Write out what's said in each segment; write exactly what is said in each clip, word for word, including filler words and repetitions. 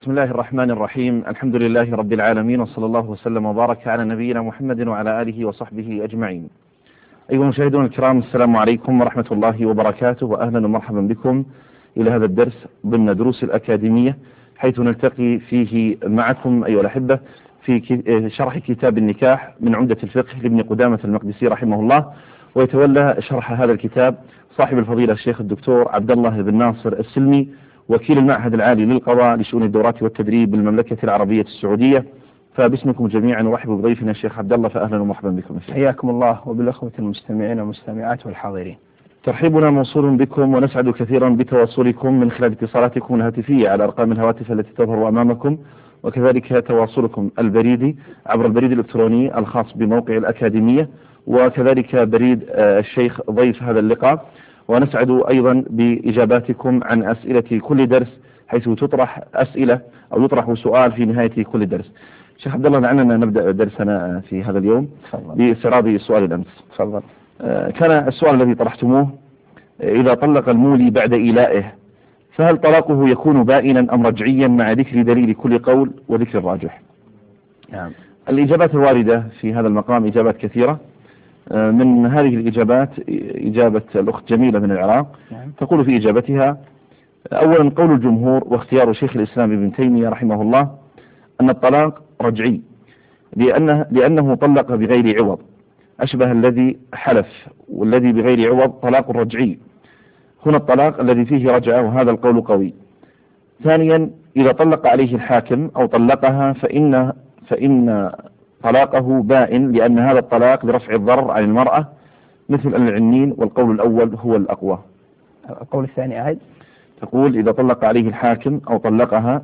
بسم الله الرحمن الرحيم. الحمد لله رب العالمين، وصلى الله وسلم وبارك على نبينا محمد وعلى آله وصحبه أجمعين. أيها المشاهدون الكرام، السلام عليكم ورحمة الله وبركاته، وأهلا ومرحبا بكم إلى هذا الدرس ضمن دروس الأكاديمية، حيث نلتقي فيه معكم أيها الأحبة في شرح كتاب النكاح من عمدة الفقه لابن قدامة المقدسي رحمه الله. ويتولى شرح هذا الكتاب صاحب الفضيلة الشيخ الدكتور عبد الله بن ناصر السلمي، وكيل المعهد العالي للقضاء لشؤون الدورات والتدريب بالمملكة العربية السعودية. فباسمكم جميعا نرحب بضيفنا الشيخ عبد الله، فأهلا ومرحبا بكم. حياكم الله وبالأخوة المستمعين والمستمعات والحاضرين. ترحيبنا موصول بكم، ونسعد كثيرا بتواصلكم من خلال اتصالاتكم الهاتفية على أرقام الهواتف التي تظهر أمامكم، وكذلك تواصلكم البريدي عبر البريد الإلكتروني الخاص بموقع الأكاديمية، وكذلك بريد الشيخ ضيف هذا اللقاء. ونسعد أيضا بإجاباتكم عن أسئلة كل درس، حيث تطرح أسئلة أو يطرح سؤال في نهاية كل درس. شيخ عبد الله، دعنا نبدأ درسنا في هذا اليوم باستعراض سؤال الأمس. تفضل. كان السؤال الذي طرحتموه: إذا طلق المولي بعد إيلائه فهل طلاقه يكون بائنا أم رجعيا مع ذكر دليل كل قول وذكر الراجح؟ نعم. الإجابات الواردة في هذا المقام إجابات كثيرة. من هذه الإجابات إجابة الأخت جميلة من العراق. نعم. تقول في إجابتها: أولا، قول الجمهور واختيار شيخ الإسلام ابن تيمية رحمه الله أن الطلاق رجعي، لأنه, لأنه طلق بغير عوض، أشبه الذي حلف، والذي بغير عوض طلاق رجعي. هنا الطلاق الذي فيه رجعة، وهذا القول قوي. ثانيا، إذا طلق عليه الحاكم أو طلقها فإن فإن طلاقه بائن، لأن هذا الطلاق لرفع الضرر عن المرأة مثل العنين، والقول الأول هو الأقوى. القول الثاني عاد تقول: إذا طلق عليه الحاكم أو طلقها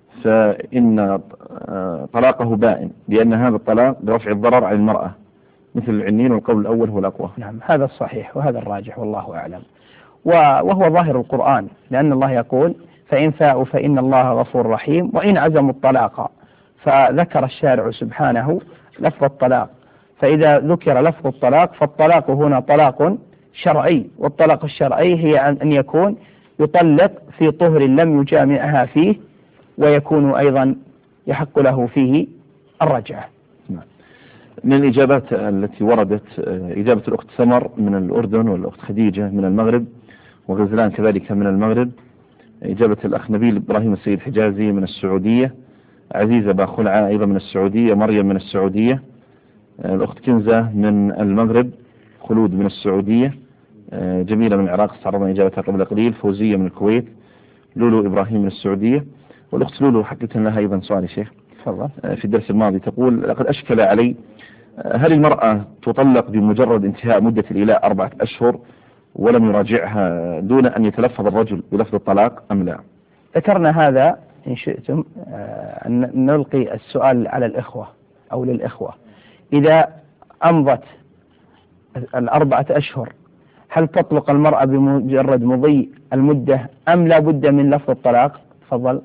فإن طلاقه بائن، لأن هذا الطلاق لرفع الضرر عن المرأة مثل العنين، والقول الأول هو الأقوى. نعم، هذا الصحيح وهذا الراجح والله أعلم، وهو ظاهر القرآن، لأن الله يقول: فإن فاءوا فإن الله غفور رحيم، وإن عزموا الطلاق. فذكر الشارع سبحانه لفظ الطلاق، فإذا ذكر لفظ الطلاق فالطلاق هنا طلاق شرعي، والطلاق الشرعي هي أن يكون يطلق في طهر لم يجامعها فيه، ويكون أيضا يحق له فيه الرجعة. من الإجابات التي وردت إجابة الأخت سمر من الأردن، والأخت خديجة من المغرب، وغزلان كذلك من المغرب. إجابة الأخ نبيل إبراهيم السيد حجازي من السعودية، عزيزة باخلعة أيضا من السعودية، مريم من السعودية، الأخت كنزة من المغرب، خلود من السعودية، جميلة من العراق استعرضنا إجابتها قبل قليل، فوزية من الكويت، لولو إبراهيم من السعودية. والأخت لولو حقيقة لها أيضا سؤال يا شيخ في الدرس الماضي، تقول: لقد أشكل علي، هل المرأة تطلق بمجرد انتهاء مدة الإيلاء أربعة أشهر ولم يراجعها دون أن يتلفظ الرجل بلفظ الطلاق أم لا؟ ذكرنا هذا إن شئتم أن نلقي السؤال على الإخوة أو للإخوة: إذا أمضت الأربعة أشهر هل تطلق المرأة بمجرد مضي المدة أم لا بد من لفظ الطلاق؟ تفضل.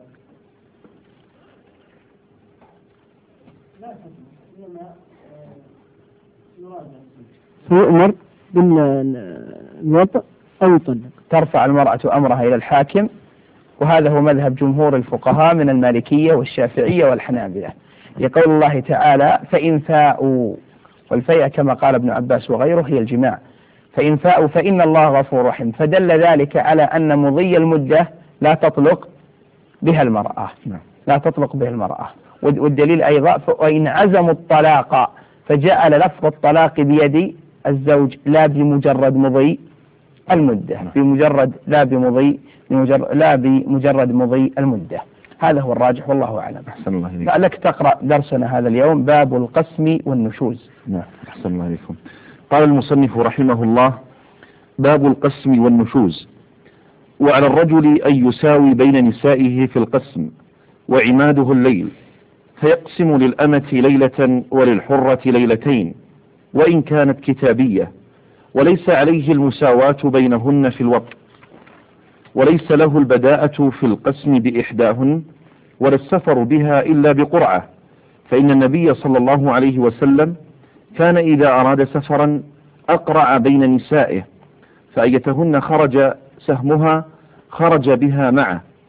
فيؤمر بالوطء أو يطلق. ترفع المرأة أمرها إلى الحاكم، وهذا هو مذهب جمهور الفقهاء من المالكية والشافعية والحنابلة، لقول الله تعالى: فإن فاءوا، والفيء كما قال ابن عباس وغيره هي الجماع، فإن فاءوا فإن الله غفور رحيم، فدل ذلك على أن مضي المدة لا تطلق بها المرأة، لا تطلق بها المرأة. والدليل أيضا: وإن عزموا الطلاق، فجعل لفظ الطلاق بيد الزوج لا بمجرد مضي المدة، بمجرد لا بمضي بمجرد لا بمجرد مضي المدة. هذا هو الراجح والله أعلم. أحسن الله إليكم. لعلك تقرأ درسنا هذا اليوم، باب القسم والنشوز. نعم، أحسن الله إليكم. قال المصنف رحمه الله: باب القسم والنشوز. وعلى الرجل أن يساوي بين نسائه في القسم، وعماده الليل، فيقسم للأمة ليلة وللحرة ليلتين وإن كانت كتابية، وليس عليه المساواة بينهن في الوطء، وليس له البداءة في القسم بإحداهن، ولا السفر بها إلا بقرعة، فإن النبي صلى الله عليه وسلم كان إذا أراد سفرا أقرع بين نسائه، فأيتهن خرج سهمها خرج بها معه،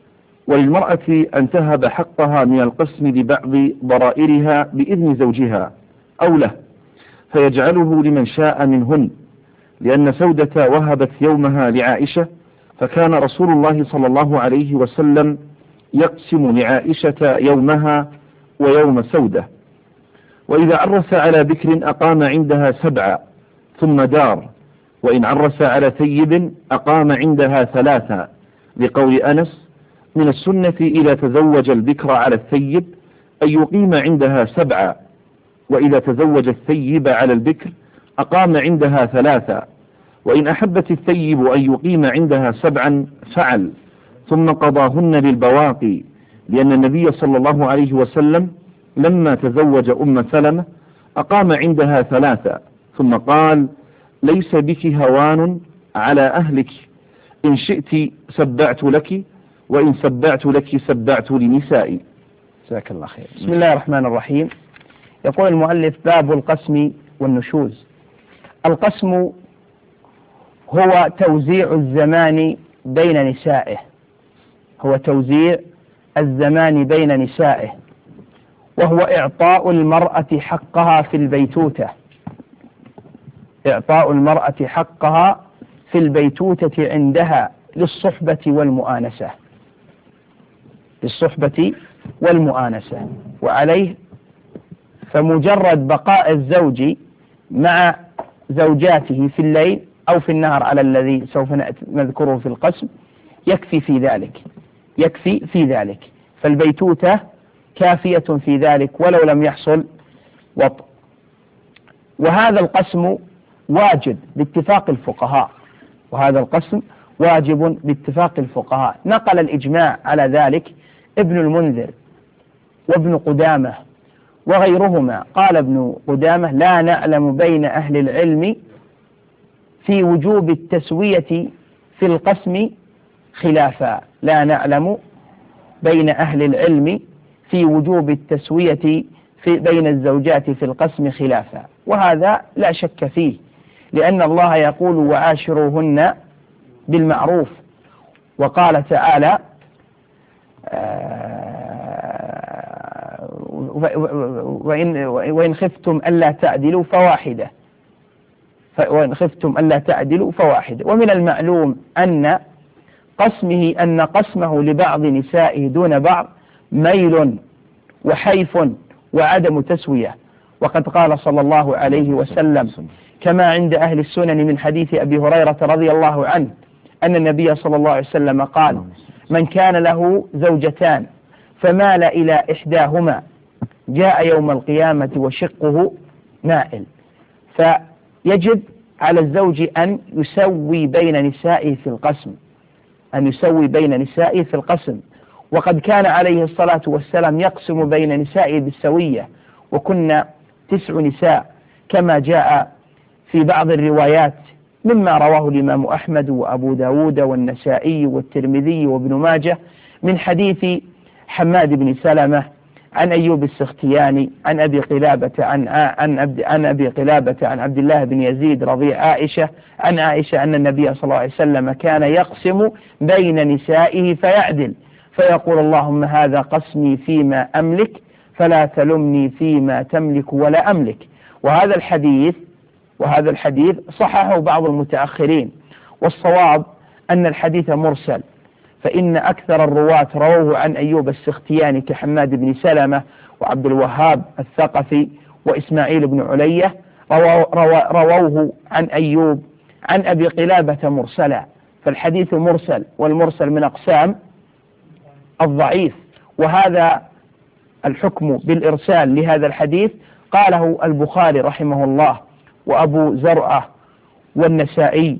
وللمرأة أن تهب حقها من القسم لبعض ضرائرها بإذن زوجها أو له فيجعله لمن شاء منهن، لأن سودة وهبت يومها لعائشة، فكان رسول الله صلى الله عليه وسلم يقسم لعائشة يومها ويوم سودة. وإذا عرس على بكر أقام عندها سبعة ثم دار، وإن عرس على ثيب أقام عندها ثلاثة، لقول أنس: من السنة إذا تزوج البكر على الثيب أن يقيم عندها سبعة، وإذا تزوج الثيب على البكر أقام عندها ثلاثة، وإن أحبت الثيب أن يقيم عندها سبعا فعل، ثم قضاهن للبواقي، لأن النبي صلى الله عليه وسلم لما تزوج أم سلمة أقام عندها ثلاثة، ثم قال: ليس بك هوان على أهلك، إن شئت سبعت لك، وإن سبعت لك سبعت لنسائي. جزاك الله خير. بسم الله الرحمن الرحيم. يقول المؤلف: باب القسم والنشوز. القسم هو توزيع الزمان بين نسائه، هو توزيع الزمان بين نسائه، وهو إعطاء المرأة حقها في البيتوتة، إعطاء المرأة حقها في البيتوتة عندها للصحبة والمؤانسة، للصحبة والمؤانسة. وعليه فمجرد بقاء الزوج مع زوجاته في الليل أو في النهار على الذي سوف نذكره في القسم يكفي في ذلك، يكفي في ذلك، فالبيتوتة كافية في ذلك ولو لم يحصل وطء. وهذا القسم واجب باتفاق الفقهاء، وهذا القسم واجب باتفاق الفقهاء. نقل الإجماع على ذلك ابن المنذر وابن قدامة وغيرهما. قال ابن قدامة: لا نعلم بين أهل العلم في وجوب التسوية في القسم خلافا، لا نعلم بين أهل العلم في وجوب التسوية في بين الزوجات في القسم خلافا، وهذا لا شك فيه، لأن الله يقول: وعاشروهن بالمعروف، وقال تعالى: وإن, وإن خفتم ألا تعدلوا فواحدة، وإن خفتم ألا تعدلوا فواحدة. ومن المعلوم أن قسمه أن قسمه لبعض نسائه دون بعض ميل وحيف وعدم تسوية، وقد قال صلى الله عليه وسلم كما عند أهل السنن من حديث أبي هريرة رضي الله عنه أن النبي صلى الله عليه وسلم قال: من كان له زوجتان فمال إلى إحداهما جاء يوم القيامة وشقه مائل. فيجب على الزوج أن يسوي بين نسائه في القسم، أن يسوي بين نسائه في القسم. وقد كان عليه الصلاة والسلام يقسم بين نسائه بالسوية، وكنا تسع نساء كما جاء في بعض الروايات مما رواه الإمام أحمد وأبو داود والنسائي والترمذي وابن ماجه من حديث حماد بن سلمة عن أيوب السختياني عن أبي قلابة عن عن عن أبي قلابة عن عبد الله بن يزيد رضيع عائشة عن عائشة أن النبي صلى الله عليه وسلم كان يقسم بين نسائه فيعدل، فيقول: اللهم هذا قسمي فيما أملك فلا تلمني فيما تملك ولا أملك. وهذا الحديث وهذا الحديث صححه بعض المتأخرين، والصواب أن الحديث مرسل، فإن أكثر الرواة رووه عن أيوب السختياني كحماد بن سلمة وعبد الوهاب الثقفي وإسماعيل بن علية رووه عن أيوب عن أبي قلابة مرسلا، فالحديث مرسل، والمرسل من أقسام الضعيف. وهذا الحكم بالإرسال لهذا الحديث قاله البخاري رحمه الله وأبو زرعة والنسائي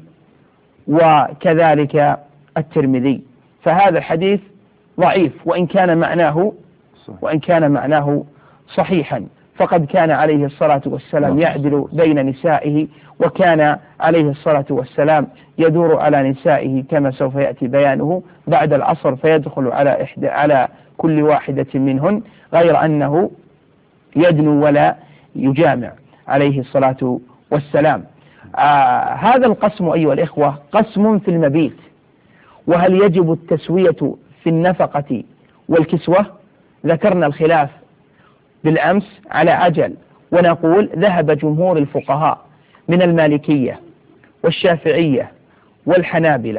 وكذلك الترمذي، فهذا الحديث ضعيف وإن كان معناه وإن كان معناه صحيحا، فقد كان عليه الصلاة والسلام يعدل بين نسائه، وكان عليه الصلاة والسلام يدور على نسائه كما سوف يأتي بيانه بعد العصر، فيدخل على إحدى على كل واحدة منهن، غير أنه يدنو ولا يجامع عليه الصلاة والسلام. آه هذا القسم أيها الإخوة قسم في المبيت، وهل يجب التسوية في النفقة والكسوة؟ ذكرنا الخلاف بالأمس على عجل، ونقول ذهب جمهور الفقهاء من المالكية والشافعية والحنابلة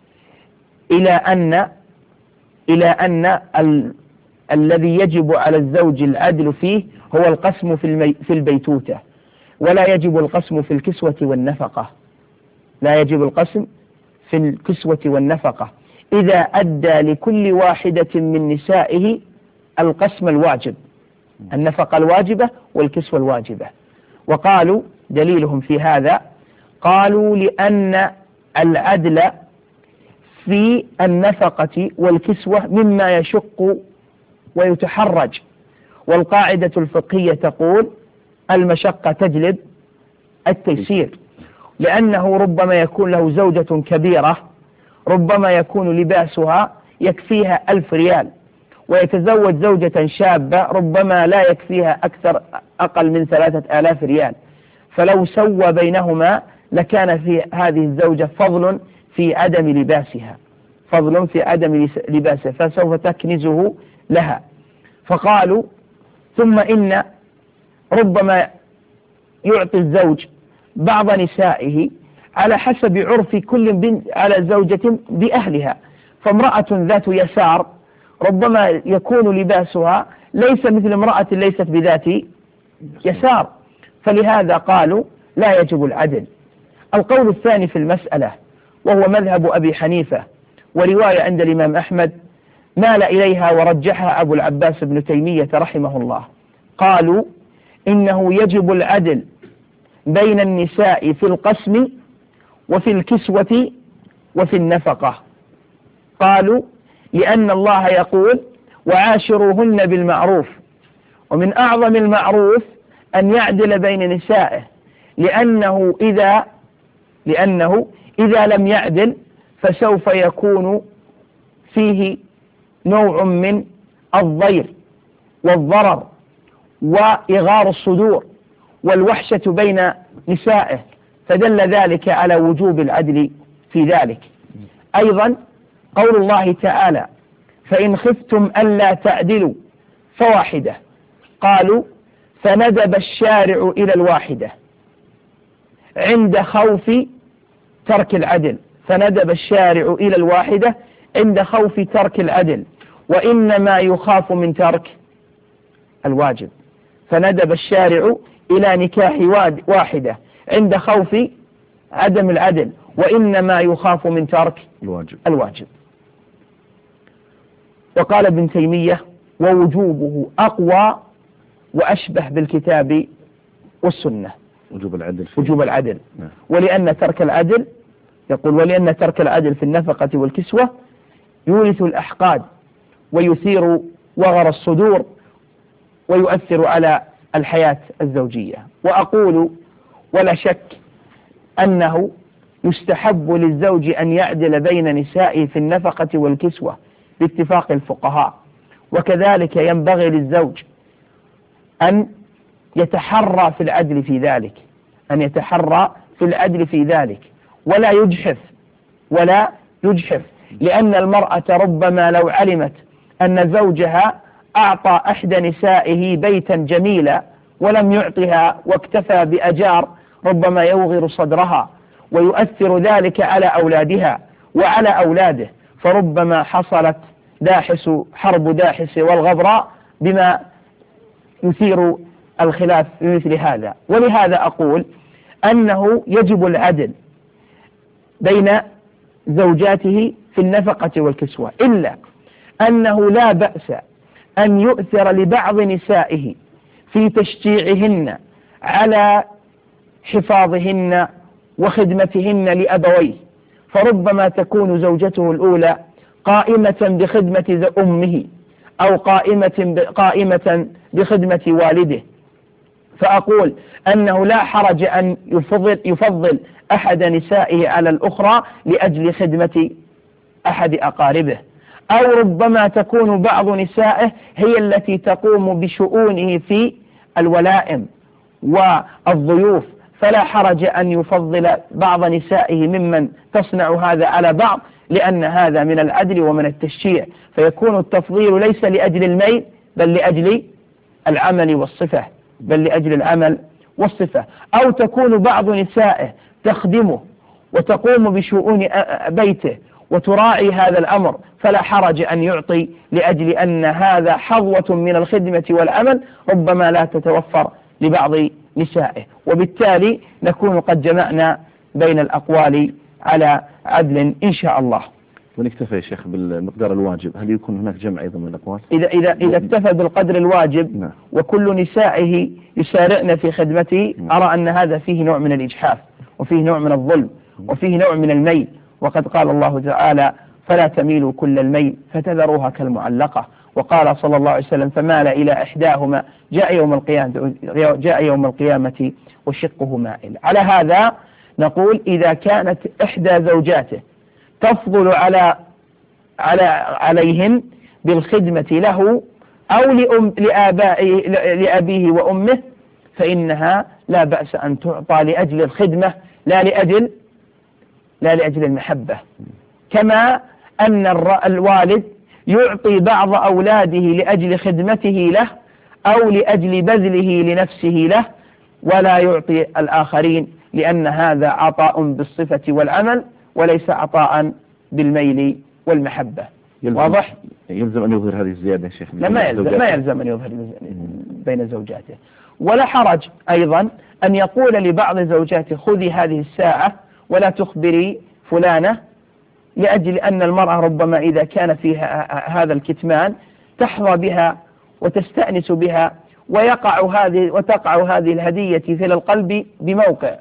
إلى أن إلى أن ال... الذي يجب على الزوج العدل فيه هو القسم في, المي... في البيتوتة، ولا يجب القسم في الكسوة والنفقة. لا يجب القسم في الكسوة والنفقة إذا أدى لكل واحدة من نسائه القسم الواجب، النفقة الواجبة والكسوة الواجبة. وقالوا دليلهم في هذا، قالوا لأن العدل في النفقة والكسوة مما يشق ويتحرج، والقاعدة الفقهية تقول المشقة تجلب التيسير، لأنه ربما يكون له زوجة كبيرة ربما يكون لباسها يكفيها ألف ريال، ويتزوج زوجة شابة ربما لا يكفيها أكثر أقل من ثلاثة آلاف ريال، فلو سوى بينهما لكان في هذه الزوجة فضل في عدم لباسها فضل في عدم لباسها فسوف تكنزه لها. فقالوا ثم إن ربما يعطي الزوج بعض نسائه على حسب عرف كل بنت على زوجة بأهلها، فامرأة ذات يسار ربما يكون لباسها ليس مثل امرأة ليست بذات يسار، فلهذا قالوا لا يجب العدل. القول الثاني في المسألة وهو مذهب أبي حنيفة ورواية عند الإمام أحمد مال إليها ورجحها أبو العباس بن تيمية رحمه الله، قالوا إنه يجب العدل بين النساء في القسم وفي الكسوة وفي النفقة. قالوا لأن الله يقول وعاشروهن بالمعروف، ومن أعظم المعروف أن يعدل بين نسائه، لأنه إذا لأنه إذا لم يعدل فسوف يكون فيه نوع من الضير والضرر وإغار الصدور والوحشة بين نسائه، فدل ذلك على وجوب العدل في ذلك. أيضا قول الله تعالى فإن خفتم ألا تعدلوا فواحدة، قالوا فندب الشارع إلى الواحدة عند خوف ترك العدل، فندب الشارع إلى الواحدة عند خوف ترك العدل، وإنما يخاف من ترك الواجب، فندب الشارع إلى نكاح واحدة عند خوف عدم العدل، وإنما يخاف من ترك الواجب, الواجب. وقال ابن تيمية ووجوبه أقوى وأشبه بالكتاب والسنة، وجوب العدل فيه. وجوب العدل نعم. ولأن ترك العدل يقول ولأن ترك العدل في النفقة والكسوة يورث الأحقاد ويثير وغر الصدور ويؤثر على الحياة الزوجية. وأقول ولا شك أنه يستحب للزوج أن يعدل بين نسائه في النفقة والكسوة باتفاق الفقهاء، وكذلك ينبغي للزوج أن يتحرى في العدل في ذلك أن يتحرى في العدل في ذلك ولا يجحف ولا يجحف لأن المرأة ربما لو علمت أن زوجها أعطى إحدى نسائه بيتا جميلا ولم يعطها واكتفى بأجار ربما يوغر صدرها ويؤثر ذلك على أولادها وعلى أولاده، فربما حصلت داحس حرب داحس والغبراء بما يثير الخلاف في مثل هذا. ولهذا أقول أنه يجب العدل بين زوجاته في النفقة والكسوة، إلا أنه لا بأس أن يؤثر لبعض نسائه في تشجيعهن على حفاظهن وخدمتهن لأبويه، فربما تكون زوجته الأولى قائمة بخدمة أمه أو قائمة قائمة بخدمة والده، فأقول أنه لا حرج أن يفضل, يفضل أحد نسائه على الأخرى لأجل خدمة أحد أقاربه، أو ربما تكون بعض نسائه هي التي تقوم بشؤونه في الولائم والضيوف، فلا حرج أن يفضل بعض نسائه ممن تصنع هذا على بعض، لأن هذا من العدل ومن التشجيع، فيكون التفضيل ليس لأجل الميل بل لأجل العمل والصفة بل لأجل العمل والصفة. أو تكون بعض نسائه تخدمه وتقوم بشؤون بيته وتراعي هذا الأمر، فلا حرج أن يعطي لأجل أن هذا حظوة من الخدمة والعمل ربما لا تتوفر لبعض نسائه، وبالتالي نكون قد جمعنا بين الأقوال على عدل إن شاء الله. ونكتفى يا شيخ بالمقدار الواجب، هل يكون هناك جمع أيضا من الأقوال؟ إذا إذا إذا اكتفى بالقدر الواجب نعم. وكل نسائه يسارعن في خدمته، نعم. أرى أن هذا فيه نوع من الإجحاف وفيه نوع من الظلم وفيه نوع من الميل، وقد قال الله تعالى: فلا تميلوا كل الميل فتذروها كالمعلقة. وقال صلى الله عليه وسلم: فمال إلى إحداهما جاء يوم القيامة جاء يوم القيامة وشقه مائل. على هذا نقول: إذا كانت إحدى زوجاته تفضل على على عليهن بالخدمة له أو لأم لآبائه لأبيه وأمه، فإنها لا بأس أن تعطى لأجل الخدمة لا لأجل لا لأجل المحبة، كما أن الوالد يعطي بعض أولاده لأجل خدمته له أو لأجل بذله لنفسه له، ولا يعطي الآخرين، لأن هذا عطاء بالصفة والعمل وليس عطاء بالميل والمحبة. يلزم واضح؟ يلزم أن يظهر هذه الزيادة يا شيخ؟ لا، ما يلزم, ما يلزم أن يظهر بين زوجاته. ولا حرج أيضا أن يقول لبعض زوجاته: خذي هذه الساعة ولا تخبري فلانة، لأجل أن المرأة ربما إذا كان فيها هذا الكتمان تحظى بها وتستأنس بها، ويقع هذه وتقع هذه الهدية في القلب بموقع.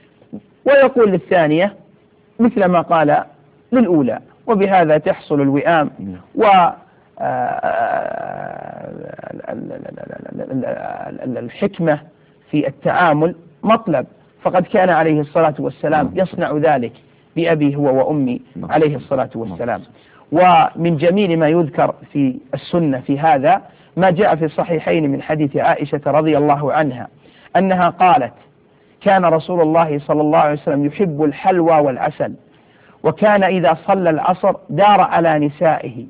ويقول للثانية مثل ما قال للأولى، وبهذا تحصل الوئام والحكمة في التعامل مطلب، فقد كان عليه الصلاة والسلام يصنع ذلك بأبي هو وأمي عليه الصلاة والسلام. ومن جميل ما يذكر في السنة في هذا ما جاء في الصحيحين من حديث عائشة رضي الله عنها أنها قالت: كان رسول الله صلى الله عليه وسلم يحب الحلوى والعسل، وكان إذا صلى العصر دار على نسائه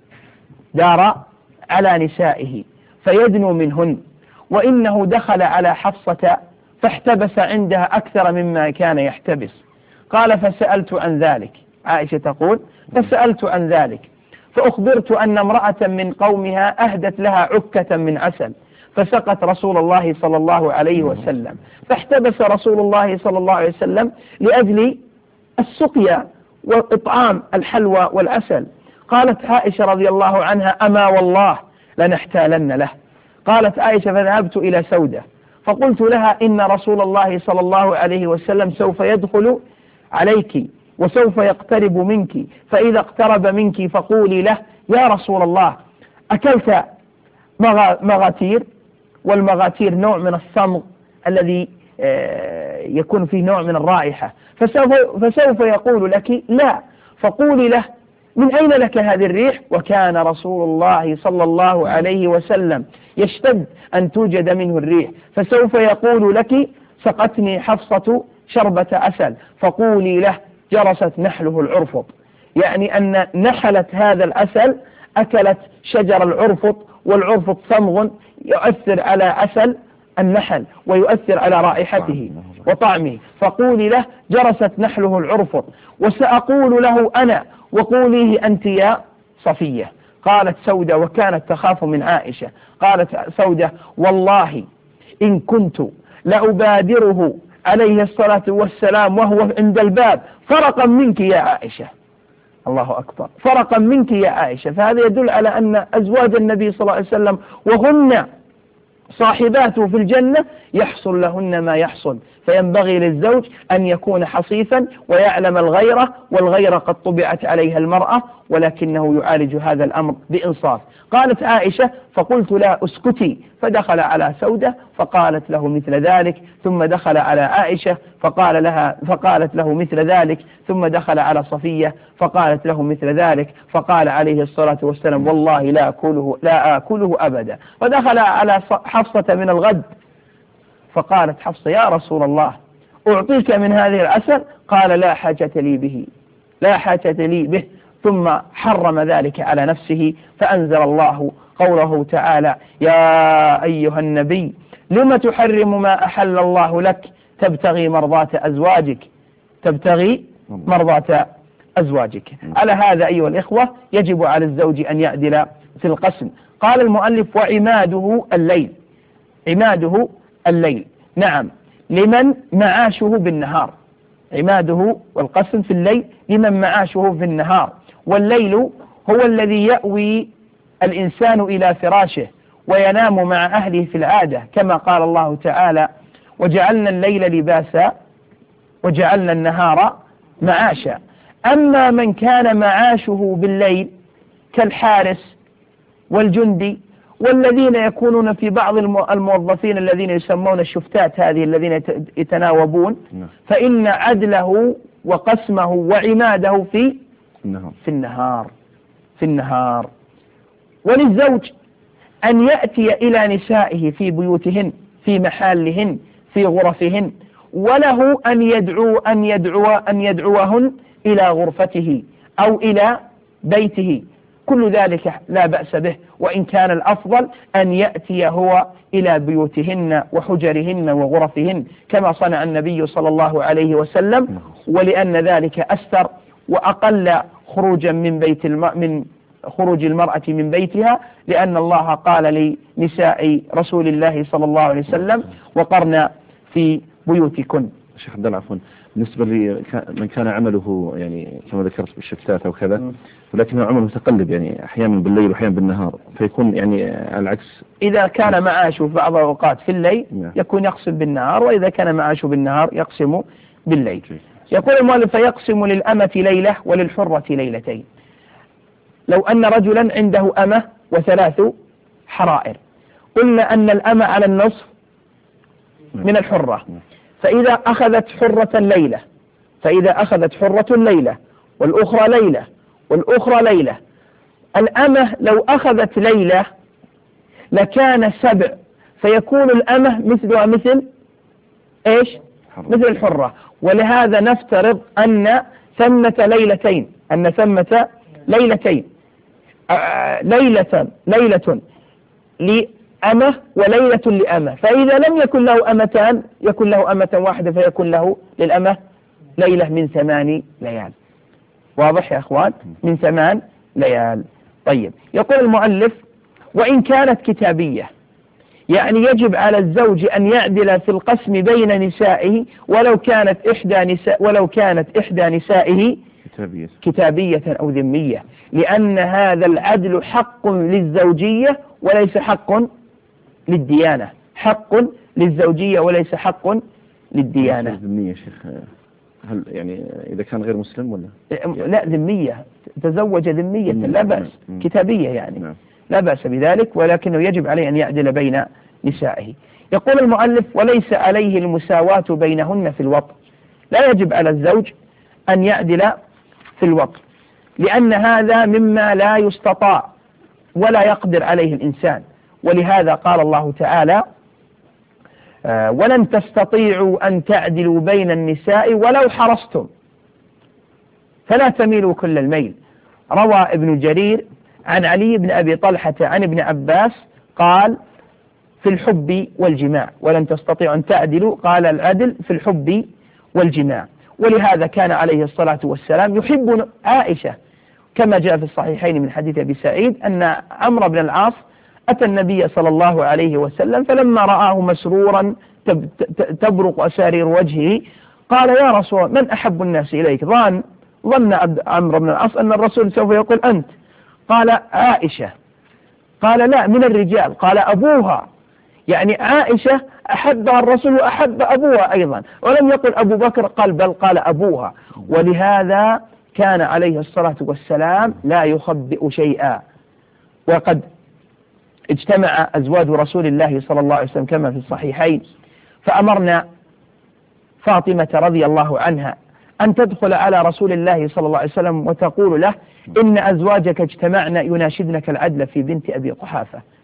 دار على نسائه فيدنو منهن، وإنه دخل على حفصة فاحتبس عندها أكثر مما كان يحتبس. قال: فسألت عن ذلك، عائشة تقول: فسألت عن ذلك فأخبرت أن امرأة من قومها أهدت لها عكة من عسل فسقت رسول الله صلى الله عليه وسلم، فاحتبس رسول الله صلى الله عليه وسلم لأجل السقيا وإطعام الحلوى والعسل. قالت عائشة رضي الله عنها: أما والله لنحتالن له. قالت عائشة: فذهبت إلى سودة فقلت لها: إن رسول الله صلى الله عليه وسلم سوف يدخل عليك وسوف يقترب منك، فإذا اقترب منك فقولي له: يا رسول الله أكلت مغاتير؟ والمغاتير نوع من الصمغ الذي يكون فيه نوع من الرائحة، فسوف, فسوف يقول لك لا، فقولي له: من أين لك هذه الريح؟ وكان رسول الله صلى الله عليه وسلم يشتد أن توجد منه الريح، فسوف يقول لك: سقتني حفصة شربة عسل، فقولي له: جرست نحله العرفط، يعني أن نحلت هذا العسل أكلت شجر العرفط، والعرفط صمغ يؤثر على عسل النحل ويؤثر على رائحته وطعمه، فقولي له: جرست نحله العرفط، وسأقول له أنا وقوليه أنت يا صفية. قالت سودة وكانت تخاف من عائشة، قالت سودة: والله إن كنت لأبادره عليه الصلاة والسلام وهو عند الباب فرقا منك يا عائشة. الله أكبر، فرقا منك يا عائشة. فهذا يدل على أن أزواج النبي صلى الله عليه وسلم وهن صاحباته في الجنة يحصل لهن ما يحصل، فينبغي للزوج أن يكون حصيفا ويعلم الغيرة، والغيرة قد طبعت عليها المرأة، ولكنه يعالج هذا الأمر بإنصاف. قالت عائشة: فقلت لا أسكتي، فدخل على سودة فقالت له مثل ذلك، ثم دخل على عائشة فقال لها فقالت له مثل ذلك، ثم دخل على صفية فقالت له مثل ذلك، فقال عليه الصلاة والسلام: والله لا أكله لا آكله أبدا. ودخل على حفصة من الغد فقالت حفصة: يا رسول الله أعطيك من هذه العسل؟ قال لا حاجة لي به، لا حاجة لي به. ثم حرم ذلك على نفسه، فأنزل الله قوله تعالى: يا أيها النبي لم تحرم ما أحل الله لك تبتغي مرضات أزواجك تبتغي مرضات أزواجك. على هذا أيها الإخوة يجب على الزوج أن يعدل في القسم. قال المؤلف: وعماده الليل. عماده الليل، نعم، لمن معاشه بالنهار. عماده والقسم في الليل لمن معاشه في النهار. والليل هو الذي يأوي الإنسان إلى فراشه وينام مع أهله في العادة، كما قال الله تعالى: وجعلنا الليل لباسا وجعلنا النهار معاشا. أما من كان معاشه بالليل كالحارس والجندي والذين يكونون في بعض الموظفين الذين يسمون الشفتات، هذه الذين يتناوبون، فإن عدله وقسمه وعماده في في النهار في النهار. وللزوج أن يأتي إلى نسائه في بيوتهن، في محالهن، في غرفهن، وله أن يدعو أن يدعو أن يدعوهن إلى غرفته أو إلى بيته، كل ذلك لا بأس به. وإن كان الأفضل أن يأتي هو إلى بيوتهن وحجرهن وغرفهن كما صنع النبي صلى الله عليه وسلم، ولأن ذلك أستر وأقل خروجا من بيت الم... من خروج المرأة من بيتها، لأن الله قال لنساء رسول الله صلى الله عليه وسلم: وقرن في بيوتكن. شيخ عبد الله، عفوا، بالنسبة لمن كان عمله يعني كما ذكرت بالشفتات أو كذا، ولكنه عمله متقلب، يعني أحيانا بالليل وأحيانا بالنهار، فيكون يعني على العكس. إذا كان معاشه في بعض الأوقات في الليل يكون يقسم بالنهار، وإذا كان معاشه بالنهار يقسم بالليل. يقول المؤلف: فيقسم للأمة ليلة وللحرة ليلتين. لو أن رجلا عنده أمة وثلاث حرائر، قلنا أن الأمة على النصف من الحرة، فإذا أخذت حرة ليلة فإذا أخذت حرة ليلة والأخرى ليلة والأخرى ليلة، الأمة لو أخذت ليلة لكان سبع، فيكون الأمة مثلها مثل إيش؟ مثل الحرة. ولهذا نفترض أن ثمة ليلتين أن ثمة ليلتين آه ليلة ليلة لأمة وليلة لأمة، فإذا لم يكن له أمتان يكون له أمة واحدة، فيكون له للأمة ليلة من ثمان ليال. واضح يا أخوان؟ من ثمان ليال. طيب، يقول المؤلف: وإن كانت كتابية، يعني يجب على الزوج أن يعدل في القسم بين نسائه ولو كانت إحدى نساء ولو كانت إحدى نسائه كتابية, كتابية أو ذمية، لأن هذا العدل حق للزوجية وليس حق للديانة، حق للزوجية وليس حق للديانة. ذمية شيخ، هل يعني إذا كان غير مسلم ولا؟ لا، ذمية، تزوج ذمية لا بأس، كتابية يعني نعم. لا بأس بذلك، ولكنه يجب عليه أن يعدل بين نسائه. يقول المؤلف: وليس عليه المساواة بينهن في الوطء. لا يجب على الزوج أن يعدل في الوطء، لأن هذا مما لا يستطاع ولا يقدر عليه الإنسان. ولهذا قال الله تعالى: آه ولن تستطيعوا أن تعدلوا بين النساء ولو حرصتم فلا تميلوا كل الميل. روى ابن جرير عن علي بن أبي طلحة عن ابن عباس قال: في الحب والجماع. ولن تستطيعوا أن تعدلوا، قال العدل في الحب والجماع. ولهذا كان عليه الصلاة والسلام يحب عائشة، كما جاء في الصحيحين من حديث أبي سعيد أن عمرو بن العاص أتى النبي صلى الله عليه وسلم، فلما رآه مسرورا تبرق أسارير وجهه قال: يا رسول، من أحب الناس إليك؟ ظن ظن عمرو بن العاص أن الرسول سوف يقول أنت، قال: عائشة. قال: لا، من الرجال. قال: أبوها، يعني عائشة أحبها الرسول وأحب أبوها أيضا، ولم يقل أبو بكر، قال بل قال أبوها. ولهذا كان عليه الصلاة والسلام لا يخبئ شيئا. وقد اجتمع أزواج رسول الله صلى الله عليه وسلم كما في الصحيحين، فأمرنا فاطمة رضي الله عنها أن تدخل على رسول الله صلى الله عليه وسلم وتقول له: إن أزواجك اجتمعن يناشدنك العدل في بنت أبي قحافة.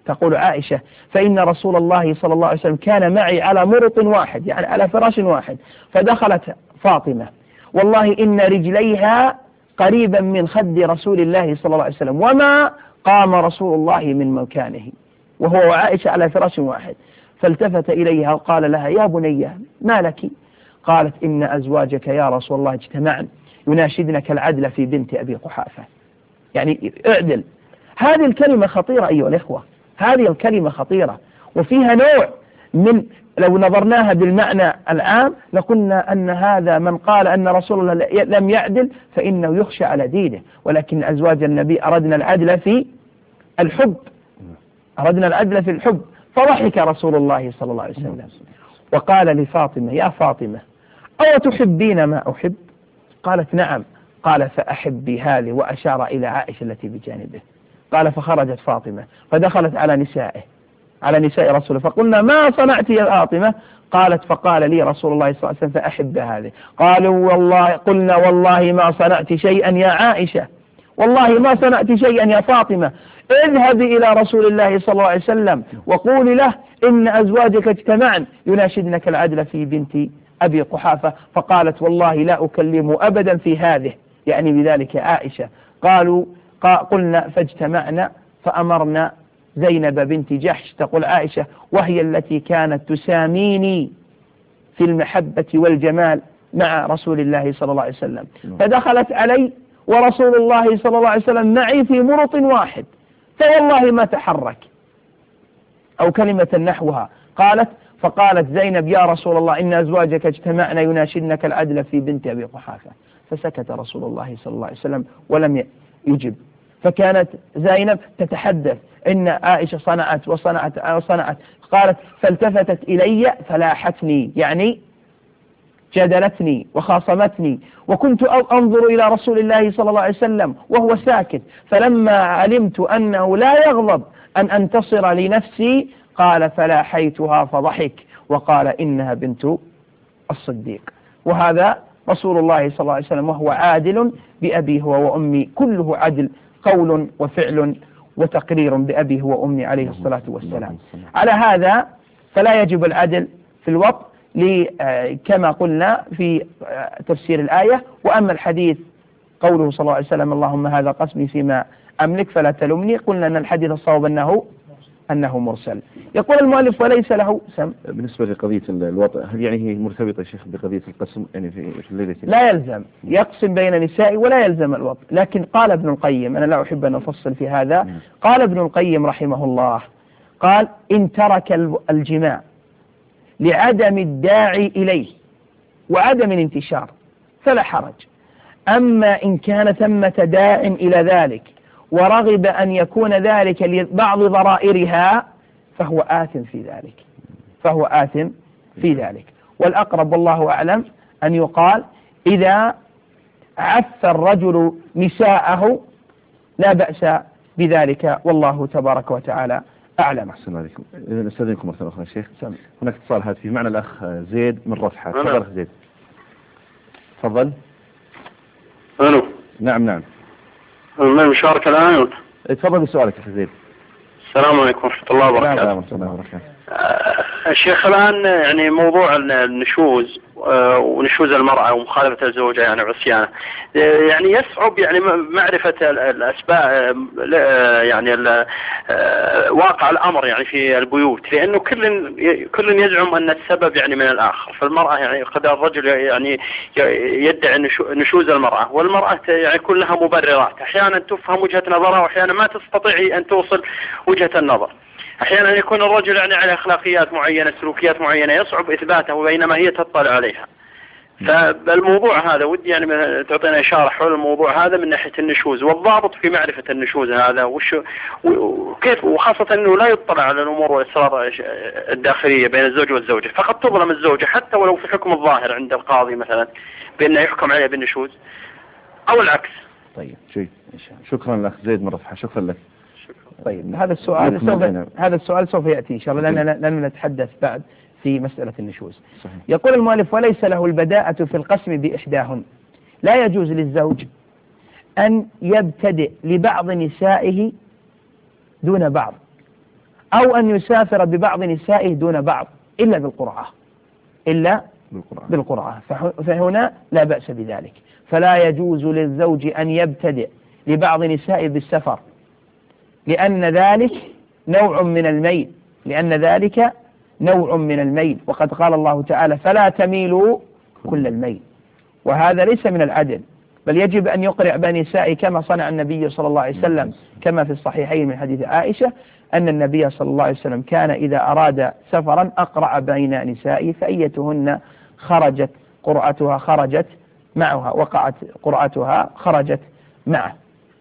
تقول عائشة: فإن رسول الله صلى الله عليه وسلم كان معي على مرط واحد، يعني على فراش واحد، فدخلت فاطمة والله إن رجليها قريبا من خد رسول الله صلى الله عليه وسلم وما قام رسول الله من مكانه، وهو وعائشة على فراش واحد. فالتفت إليها وقال لها: يا بني ما لك؟ قالت: إن أزواجك يا رسول الله اجتمعن يناشدنك العدل في بنت أبي قحافة، يعني اعدل. هذه الكلمة خطيرة أيها الإخوة، هذه الكلمة خطيرة، وفيها نوع من، لو نظرناها بالمعنى العام لقلنا أن هذا من قال أن رسول الله لم يعدل فإنه يخشى على دينه، ولكن أزواج النبي أردنا العدل في الحب، أردنا العدل في الحب. فضحك رسول الله صلى الله عليه وسلم وقال لفاطمة: يا فاطمة أو تحبين ما أحب؟ قالت: نعم. قال: فأحبي هذه، وأشار إلى عائشة التي بجانبه. قال: فخرجت فاطمة فدخلت على نسائه على نساء رسوله فقلنا: ما صنعت يا فاطمة؟ قالت: فقال لي رسول الله صلى الله عليه وسلم: فأحب هذه. قالوا: والله قلنا: والله ما صنعت شيئا يا عائشة، والله ما صنعت شيئا يا فاطمة، اذهبي إلى رسول الله صلى الله عليه وسلم وقولي له إن أزواجك اجتمعن يناشدنك العدل في بنت أبي قحافة. فقالت: والله لا أكلم أبدا في هذه، يعني بذلك عائشة. قالوا قلنا فاجتمعنا فأمرنا زينب بنت جحش، تقول عائشة: وهي التي كانت تساميني في المحبة والجمال مع رسول الله صلى الله عليه وسلم، فدخلت علي ورسول الله صلى الله عليه وسلم معي في مرط واحد فوالله ما تحرك، أو كلمة نحوها. قالت: فقالت زينب: يا رسول الله إن أزواجك اجتمعنا يناشدنك العدل في بنت أبي قحافة. فسكت رسول الله صلى الله عليه وسلم ولم يجب. فكانت زينب تتحدث إن عائشة صنعت وصنعت وصنعت. قالت: فالتفتت إلي فلاحتني، يعني جادلتني وخاصمتني، وكنت أنظر إلى رسول الله صلى الله عليه وسلم وهو ساكت، فلما علمت أنه لا يغضب أن أنتصر لنفسي قال فلاحيتها فضحك وقال: إنها بنت الصديق. وهذا رسول الله صلى الله عليه وسلم وهو عادل بأبي هو وأمي، كله عدل، قول وفعل وتقرير بأبي هو وأمي عليه الصلاة والسلام. على هذا فلا يجب العدل في الوطء كما قلنا في تفسير الآية. وأما الحديث قوله صلى الله عليه وسلم: اللهم هذا قسمي فيما أملك فلا تلمني، قلنا أن الحديث الصواب أنه أنه مرسل. يقول المؤلف: وليس له سم. بالنسبة لقضية الوطء، هل يعني هي مرتبطة يا شيخ بقضية القسم يعني في الليلة؟ لا يلزم يقسم بين نسائه ولا يلزم الوطء، لكن قال ابن القيم، أنا لا أحب أن أفصل في هذا، قال ابن القيم رحمه الله: قال: إن ترك الجماع لعدم الداعي إليه وعدم الانتشار فلا حرج، أما إن كان ثمة داع إلى ذلك ورغب أن يكون ذلك لبعض ضرائرها فهو آثم في ذلك فهو آثم في ذلك. والأقرب والله أعلم أن يقال: إذا عف الرجل نساءه لا بأس بذلك، والله تبارك وتعالى أعلم. أحسن عليكم. نستأذنكم مرة أخرى شيخ، هناك اتصال هاتفي معنا الأخ زيد من رفحة. تفضل أخ زيد. تفضل. ألو. نعم نعم. من مشاركة الآن؟ تفضل بسؤالك أخ زيد. السلام عليكم ورحمة الله وبركاته. السلام ورحمة الله وبركاته. الشيخ الآن يعني موضوع النشوز ونشوز المرأة ومخالفة الزوجة يعني عصيانة، يعني يصعب يعني معرفة الأسباب يعني واقع الأمر يعني في البيوت، لأنه كل كل يزعم أن السبب يعني من الآخر. فالمرأة يعني قد الرجل يعني يدعي نشوز المرأة، والمرأة يعني كلها مبررات، أحيانا تفهم وجهة نظرها وأحيانا ما تستطيع أن توصل وجهة النظر. أحيانا يكون الرجل يعني على أخلاقيات معينة، سلوكيات معينة يصعب إثباته بينما هي تطلع عليها. فالموضوع هذا ودي يعني تعطينا إشارة حول الموضوع هذا من ناحية النشوز والضابط في معرفة النشوز هذا وش وكيف، وخاصة أنه لا يطلع على الأمور والأسرار الداخلية بين الزوج والزوجة، فقد تظلم الزوجة حتى ولو في حكم الظاهر عند القاضي مثلا بأنه يحكم عليها بالنشوز أو العكس. طيب شيء شكرا لك زيد من رفحة، شكرا لك. طيب هذا السؤال سوف هذا السؤال سوف يأتي إن شاء الله، لأننا لن نتحدث بعد في مسألة النشوز. صحيح. يقول المؤلف: وليس له البداءة في القسم بإحداهن. لا يجوز للزوج أن يبتدئ لبعض نسائه دون بعض، أو أن يسافر ببعض نسائه دون بعض إلا بالقرعة إلا بالقرآن. بالقرعة فهنا لا بأس بذلك. فلا يجوز للزوج أن يبتدئ لبعض نسائه بالسفر، لأن ذلك نوع من الميل لأن ذلك نوع من الميل وقد قال الله تعالى فلا تميلوا كل الميل، وهذا ليس من العدل، بل يجب أن يقرع بين نسائه كما صنع النبي صلى الله عليه وسلم كما في الصحيحين من حديث عائشة أن النبي صلى الله عليه وسلم كان إذا أراد سفرا أقرع بين نسائه فأيتهن خرجت قرعتها خرجت معها وقعت قرعتها خرجت معه.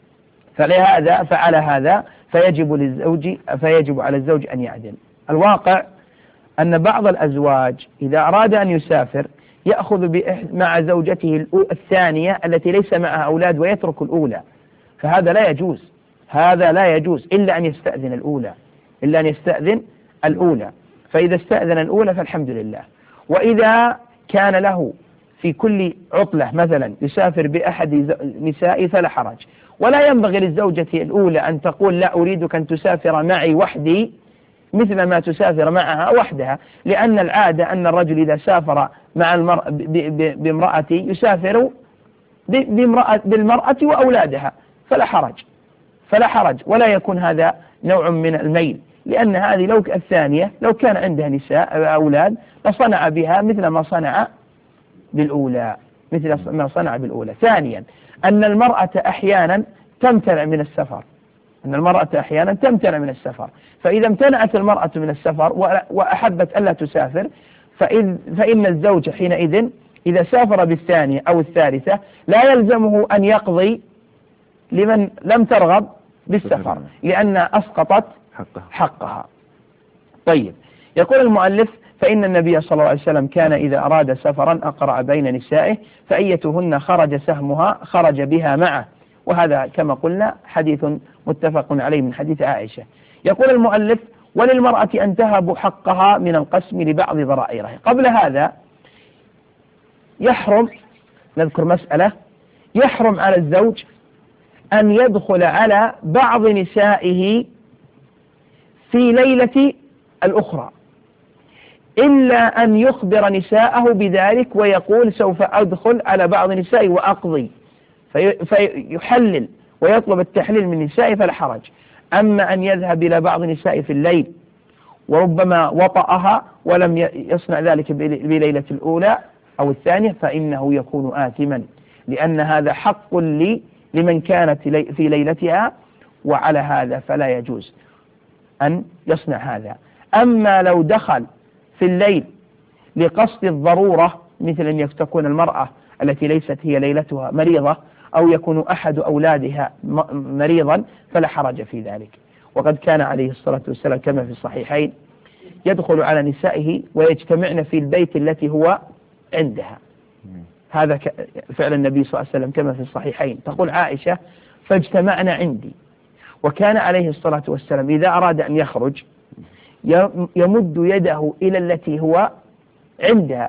فلهذا فعلى هذا فيجب للزوج فيجب على الزوج أن يعدل. الواقع أن بعض الأزواج إذا أراد أن يسافر يأخذ مع زوجته الثانية التي ليس معها أولاد ويترك الأولى، فهذا لا يجوز هذا لا يجوز إلا أن يستأذن الأولى إلا أن يستأذن الأولى فإذا استأذن الأولى فالحمد لله. وإذا كان له في كل عطلة مثلا يسافر بأحد نسائه فلا حرج، ولا ينبغي للزوجة الأولى أن تقول لا أريدك أن تسافر معي وحدي مثل ما تسافر معها وحدها، لأن العادة أن الرجل إذا سافر مع المرأة بامرأته يسافر بامرأة بالمرأة وأولادها فلا حرج فلا حرج ولا يكون هذا نوع من الميل، لأن هذه لو الثانية لو كان عندها نساء أولاد لصنع بها مثل ما صنع بالأولى مثل ما صنع بالأولى. ثانيا أن المرأة أحيانا تمتنع من السفر أن المرأة أحيانا تمتنع من السفر فإذا امتنعت المرأة من السفر وأحبت ألا تسافر فإذ فإن الزوج حينئذ إذا سافر بالثانية أو الثالثة لا يلزمه أن يقضي لمن لم ترغب بالسفر لأن أسقطت حقها. طيب يقول المؤلف فإن النبي صلى الله عليه وسلم كان إذا أراد سفرا أقرع بين نسائه فأيتهن خرج سهمها خرج بها معه، وهذا كما قلنا حديث متفق عليه من حديث عائشة. يقول المؤلف وللمرأة أن تهب حقها من القسم لبعض ضرائرها. قبل هذا يحرم نذكر مسألة يحرم على الزوج أن يدخل على بعض نسائه في ليلة الأخرى إلا أن يخبر نساءه بذلك ويقول سوف أدخل على بعض نسائي وأقضي فيحلل ويطلب التحليل من نسائه فلا حرج. أما أن يذهب إلى بعض نسائه في الليل وربما وطأها ولم يصنع ذلك بليلة الأولى أو الثانية فإنه يكون آثما، لأن هذا حق لي لمن كانت في ليلتها، وعلى هذا فلا يجوز أن يصنع هذا. أما لو دخل في الليل لقصد الضرورة مثل أن تكون المرأة التي ليست هي ليلتها مريضة أو يكون أحد أولادها مريضا فلا حرج في ذلك. وقد كان عليه الصلاة والسلام كما في الصحيحين يدخل على نسائه ويجتمعن في البيت التي هو عندها، هذا فعل النبي صلى الله عليه وسلم كما في الصحيحين. تقول عائشة فاجتمعنا عندي، وكان عليه الصلاة والسلام إذا أراد أن يخرج يمد يده إلى التي هو عندها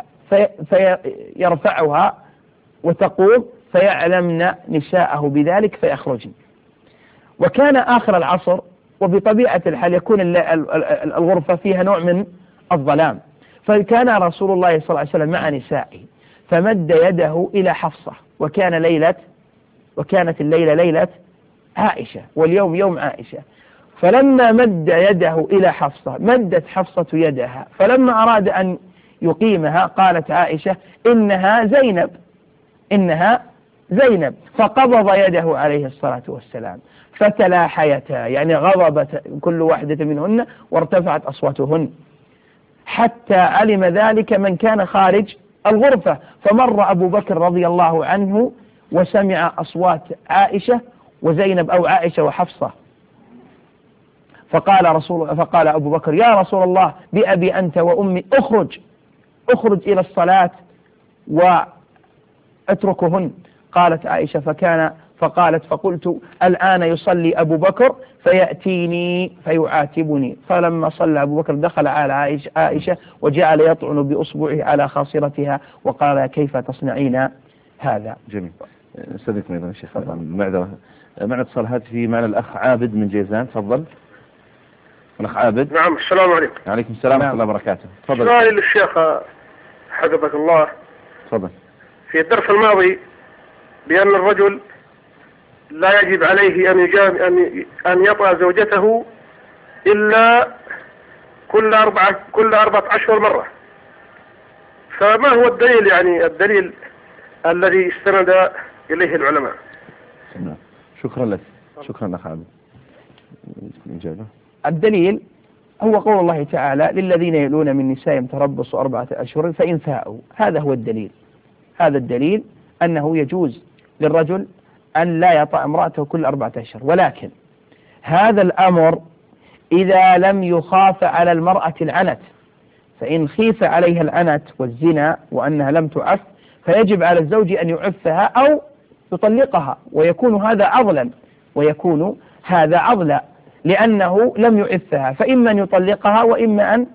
فيرفعها وتقوم فيعلمن نساءه بذلك فيخرجن. وكان آخر العصر وبطبيعة الحال يكون الغرفة فيها نوع من الظلام، فكان رسول الله صلى الله عليه وسلم مع نسائه فمد يده إلى حفصة، وكان ليلة وكانت الليلة ليلة عائشة واليوم يوم عائشة، فلما مد يده إلى حفصة مدت حفصة يدها، فلما أراد أن يقيمها قالت عائشة إنها زينب إنها زينب فقبض يده عليه الصلاة والسلام فتلاحيتا، يعني غضبت كل واحدة منهن وارتفعت أصواتهن حتى علم ذلك من كان خارج الغرفة، فمر أبو بكر رضي الله عنه وسمع أصوات عائشة وزينب أو عائشة وحفصة، فقال رسول فقال أبو بكر يا رسول الله بأبي أنت وأمي اخرج اخرج إلى الصلاة واتركهن. قالت عائشة فكان فقالت فقلت الآن يصلي أبو بكر فيأتيني فيعاتبني، فلما صلى أبو بكر دخل على عائشة, عائشة وجعل يطعن بأصبعه على خاصرتها وقال كيف تصنعين هذا. جميل. استاذنكم أيضا شيخ معذرة معنا اتصال هاتفي معنا الأخ عابد من جيزان، تفضل. الأخ عابد. نعم السلام عليكم. وعليكم السلام ورحمة الله وبركاته. تفضل. سؤالي للشيخ حفظك الله. تفضل. في الدرس الماضي بأن الرجل لا يجب عليه أن يجام أن أن يطأ زوجته إلا كل أربعة كل أربعة أشهر مرة. فما هو الدليل يعني الدليل الذي استند إليه العلماء؟ شكرا لك. شكرا أخ عابد. الإجابة. الدليل هو قول الله تعالى للذين يلون من نسائهم تربصوا أربعة أشهر فإن فاءوا. هذا هو الدليل. هذا الدليل أنه يجوز للرجل أن لا يطأ امرأته كل أربعة أشهر، ولكن هذا الأمر إذا لم يخاف على المرأة العنت، فإن خيف عليها العنت والزنا وأنها لم تعف فيجب على الزوج أن يعفها أو يطلقها، ويكون هذا عضلا ويكون هذا عضلا لأنه لم يعفها، فإما أن يطلقها وإما أن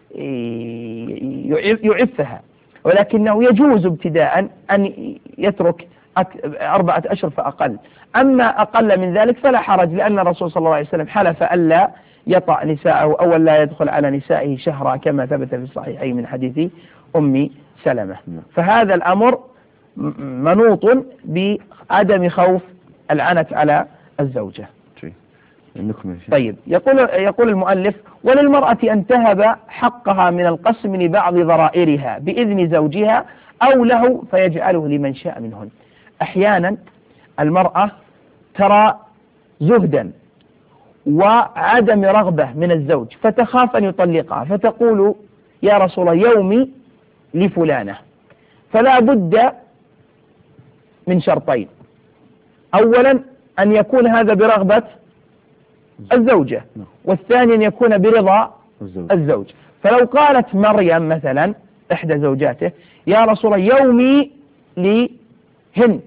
يعفها، ولكنه يجوز ابتداء أن يترك أربعة أشهر فأقل. أما أقل من ذلك فلا حرج، لأن الرسول صلى الله عليه وسلم حلف ألا يطأ نساءه أو لا يدخل على نسائه شهرا كما ثبت في الصحيحين من حديث أم سلمة. فهذا الأمر منوط بعدم خوف العنت على الزوجة. طيب، يقول يقول المؤلف: وللمرأة أن تهب حقها من القسم لبعض ضرائرها بإذن زوجها أو له فيجعله لمن شاء منهن. أحيانا المرأة ترى زهدا وعدم رغبة من الزوج فتخاف أن يطلقها، فتقول: يا رسول الله يومي لفلانة. فلا بد من شرطين: أولا أن يكون هذا برغبة الزوجة، والثاني أن يكون برضا الزوج. فلو قالت مريم مثلا إحدى زوجاته: يا رسول الله يومي لهند،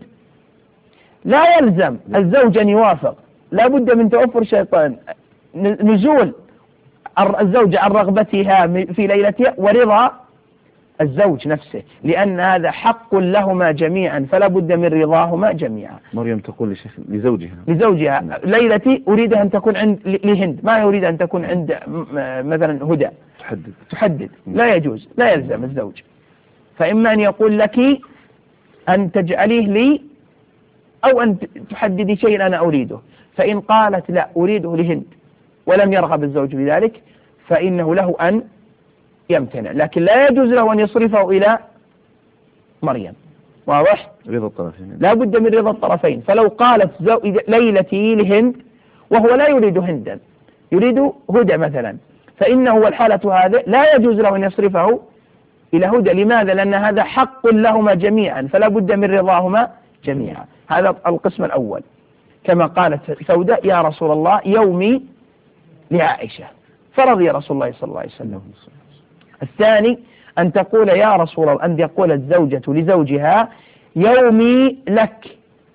لا يلزم الزوج أن يوافق، لا بد من توفر شيطان نزول الزوجة عن رغبتها في ليلتها ورضا الزوج نفسه، لأن هذا حق لهما جميعا، فلا بد من رضاهما جميعا. مريم تقول لشيخ لزوجها لزوجها ليلتي أريدها أن تكون عند لهند، ما يريد أن تكون عند مثلا هدى. تحدد تحدد لا يجوز، لا يلزم الزوج. فإما أن يقول لك أن تجعليه لي أو أن تحددي شيئا أنا أريده. فإن قالت لا أريده لهند ولم يرغب الزوج بذلك فإنه له أن يمتنع، لكن لا يجوز له أن يصرفه إلى مريم. واضح؟ رضا الطرفين. لا بد من رضا الطرفين. فلو قالت ليلتي لهند وهو لا يريد هندا، يريد هدى مثلا، فإنه والحالة هذه لا يجوز له أن يصرفه إلى هدى. لماذا؟ لأن هذا حق لهما جميعا، فلا بد من رضاهما جميعا. هذا القسم الأول. كما قالت سودة: يا رسول الله يومي لعائشة، فرضي رسول الله صلى الله عليه وسلم. الثاني أن تقول يا رسول الله أن يقول الزوجة لزوجها: يومي لك،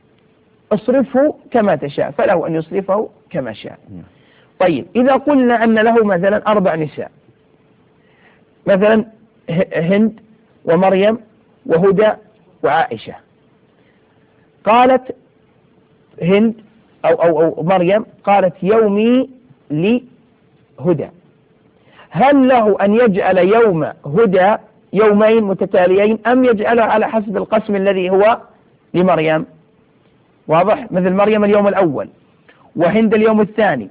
اصرفه كما تشاء، فله أن يصرفه كما شاء. طيب، إذا قلنا أن له مثلا أربع نساء، مثلا هند ومريم وهدى وعائشة، قالت هند أو, أو, أو مريم قالت يومي لهدى، هل له أن يجعل يوم هدى يومين متتاليين أم يجعله على حسب القسم الذي هو لمريم؟ واضح؟ مثل مريم اليوم الأول، وهند اليوم الثاني،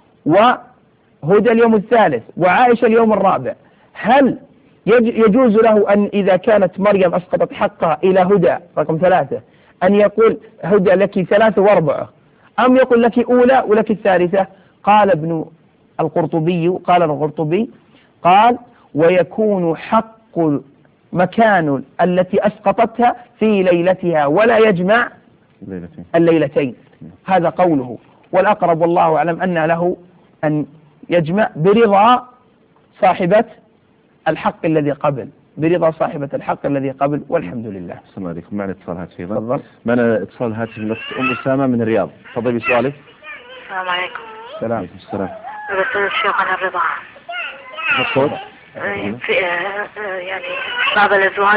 وهدى اليوم الثالث، وعائشة اليوم الرابع. هل يجوز له أن إذا كانت مريم أسقطت حقها إلى هدى رقم ثلاثة أن يقول هدى لك ثلاثة وأربعة، أم يقول لك أولى ولك الثالثة؟ قال ابن القرطبي قال القرطبي قال: ويكون حق مكان التي أسقطتها في ليلتها ولا يجمع الليلتين, الليلتين. هذا قوله، والأقرب والله أعلم أن له أن يجمع برضا صاحبة الحق الذي قبل، برضا صاحبة الحق الذي قبل، والحمد لله. السلام عليكم. معنا اتصال هاتفي أيضا. معنا اتصال هاتفي من الأخت أم أسامة من الرياض. تفضلي بسؤالك. السلام عليكم. السلام عليكم السلام. بس الشيخ عن الرضاعة. الصوت. في يعني بعض الأزواج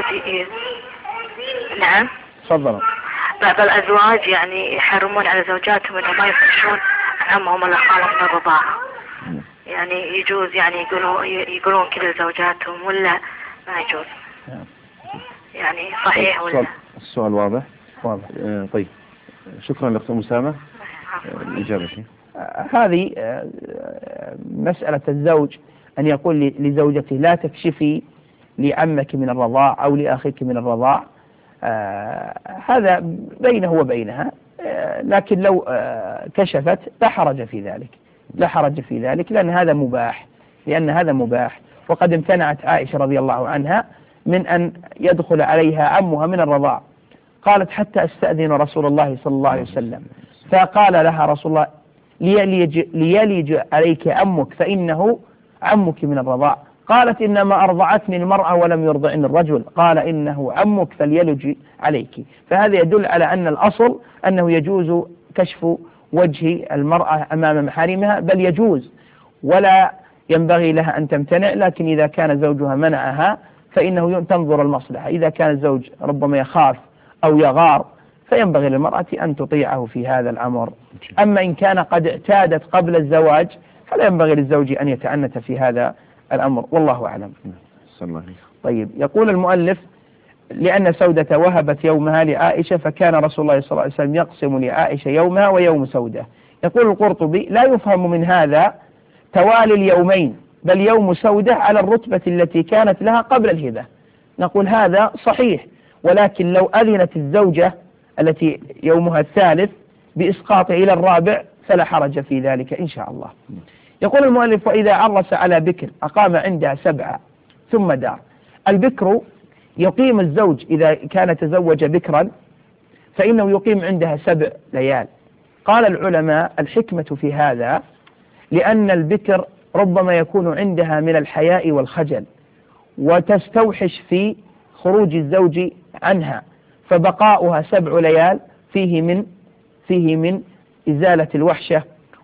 نعم. تفضلوا. بعض الأزواج يعني يحرمون على زوجاتهم أنهم ما يفتشون عن أمهم ولا خالهم من الرضاعة. يعني يجوز يعني يقولون يقولون كل زوجاتهم ولا ما يجوز؟ يعني صحيح ولا؟ السؤال, السؤال واضح. واضح. آه طيب شكرا لأخت أسامة. الإجابة شيء. هذه مسألة الزوج أن يقول لزوجته لا تكشفي لعمك من الرضاع أو لأخيك من الرضاع، آه هذا بينه وبينها، آه لكن لو آه كشفت لا حرج في ذلك، لا حرج في ذلك لأن هذا مباح، لأن هذا مباح. وقد امتنعت عائشة رضي الله عنها من أن يدخل عليها عمها من الرضاع، قالت حتى أستأذن رسول الله صلى الله عليه وسلم، فقال لها رسول الله ليلج, ليلج عليك عمك فإنه عمك من الرضاع. قالت إنما أرضعتني المرأة ولم يرضعني الرجل، قال إنه عمك فليلج عليك. فهذا يدل على أن الأصل أنه يجوز كشف وجه المرأة أمام محارمها، بل يجوز ولا ينبغي لها أن تمتنع، لكن إذا كان زوجها منعها فإنه تنظر المصلحة. إذا كان الزوج ربما يخاف أو يغار فينبغي للمرأة أن تطيعه في هذا الأمر. أما إن كان قد اعتادت قبل الزواج فلا ينبغي للزوج أن يتعنت في هذا الأمر، والله أعلم. طيب، يقول المؤلف لأن سودة وهبت يومها لعائشة فكان رسول الله صلى الله عليه وسلم يقسم لعائشة يومها ويوم سودة. يقول القرطبي لا يفهم من هذا توالي اليومين، بل يوم سودة على الرتبة التي كانت لها قبل الهبة. نقول هذا صحيح، ولكن لو أذنت الزوجة التي يومها الثالث بإسقاطه إلى الرابع فلا حرج في ذلك إن شاء الله. يقول المؤلف وإذا عرس على بكر أقام عندها سبعة ثم دار. البكر يقيم الزوج إذا كان تزوج بكرا فإنه يقيم عندها سبع ليال. قال العلماء الحكمة في هذا لأن البكر ربما يكون عندها من الحياء والخجل وتستوحش في خروج الزوج عنها، فبقاؤها سبع ليال فيه من فيه من إزالة الوحشة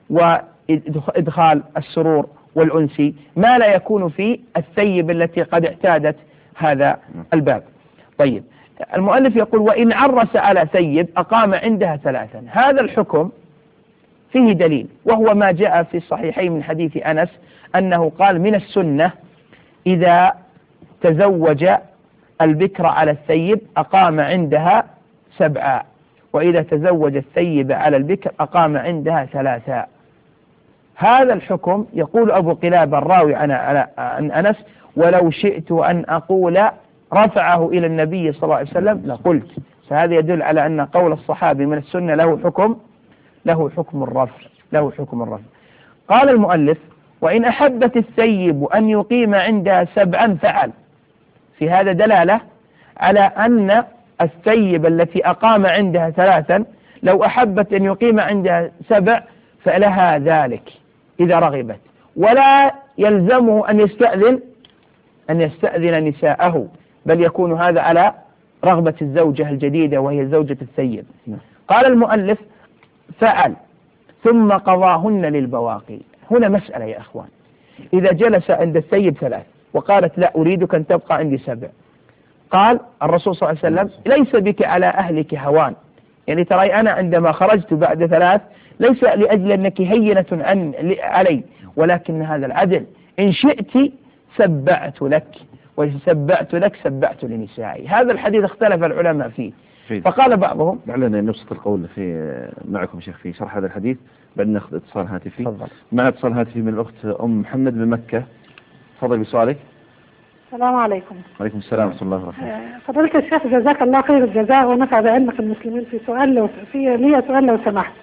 وإدخال السرور والأنس ما لا يكون في الثيب التي قد اعتادت هذا الباب. طيب، المؤلف يقول وإن عرس على ثيب أقام عندها ثلاثا. هذا الحكم فيه دليل، وهو ما جاء في الصحيحين من حديث أنس أنه قال من السنة إذا تزوج البكر على الثيب أقام عندها سبعة، وإذا تزوج الثيب على البكر أقام عندها ثلاثة. هذا الحكم يقول أبو قلابة الراوي عن أنس ولو شئت أن أقول رفعه إلى النبي صلى الله عليه وسلم لقلت. فهذا يدل على أن قول الصحابي من السنة له حكم له حكم الرفع له حكم الرفع. قال المؤلف وإن أحبت الثيب أن يقيم عندها سبعا فعل. في هذا دلالة على أن الثيب التي أقام عندها ثلاثا لو أحبت أن يقيم عندها سبع فلها ذلك إذا رغبت، ولا يلزمه أن يستأذن أن يستأذن نساءه، بل يكون هذا على رغبة الزوجة الجديدة وهي زوجة الثيب. قال المؤلف فعل ثم قضاهن للبواقي. هنا مسألة يا أخوان، إذا جلس عند الثيب ثلاث وقالت لا أريدك أن تبقى عندي سبع، قال الرسول صلى الله عليه وسلم ليس بك على أهلك هوان، يعني ترى أنا عندما خرجت بعد ثلاث ليس لأجل أنك هينة عن علي، ولكن هذا العدل، إن شئت سبعت لك وإن سبعت لك سبعت لنسائي. هذا الحديث اختلف العلماء فيه، فقال بعضهم لعلنا نبسط القول في معكم شيخ في شرح هذا الحديث بعد ناخذ اتصال هاتفي. تفضل. مع اتصال هاتفي من الأخت أم محمد من مكة. تفضل بسؤالك. السلام عليكم. وعليكم السلام ورحمة الله وبركاته. فضيلة الشيخ جزاك الله خير الجزاء ونفع بعلمك المسلمين. في سؤال لو في لي سؤال لو سمحت.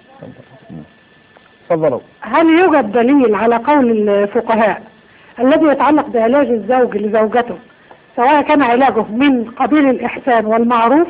تفضلوا. هل يوجد دليل على قول الفقهاء الذي يتعلق بعلاج الزوج لزوجته سواء كان علاجه من قبيل الإحسان والمعروف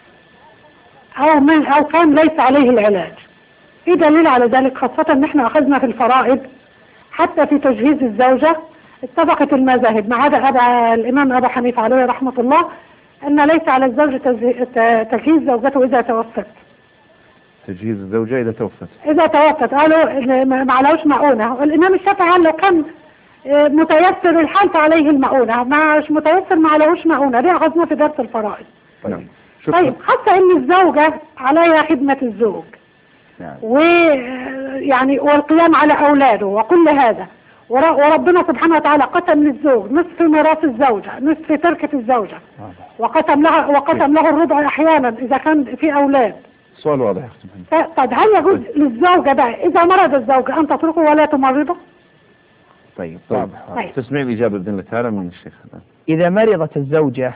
أو من أو كان ليس عليه العلاج؟ في دليل على ذلك، خاصة ان احنا اخذنا في الفرائض حتى في تجهيز الزوجة اتفقت المذاهب ما عدا أبا الإمام أبا حنيفة عليه رحمة الله أن ليس على الزوج تجهيز زوجته إذا توفت. تجهيز الزوجة إذا توفت إذا توفت قالوا ما عليهوش مؤونة. الإمام الشافعي لو كان متيسر الحال فعليه المؤونة، مش متيسر ما عليهوش مؤونة. دي أخذنا في درس الفرائض. نعم. طيب، حتى إن الزوجة عليها خدمة الزوج، نعم. ويعني والقيام على أولاده وكل هذا، ور- وربنا سبحانه وتعالى قسم للزوج نصف ميراث الزوجة، نصف تركة الزوجة، وقسم لها وقسم له الربع أحيانا إذا كان في أولاد. سؤال واضح يا أختي محمد. ف- طب هل يجوز للزوجة بقى إذا مرض الزوجة أن تتركه ولا تمرضه؟ طيب طيب طيب. تسمعين الإجابة بإذن الله تعالى من الشيخ الآن. إذا مرضت الزوجة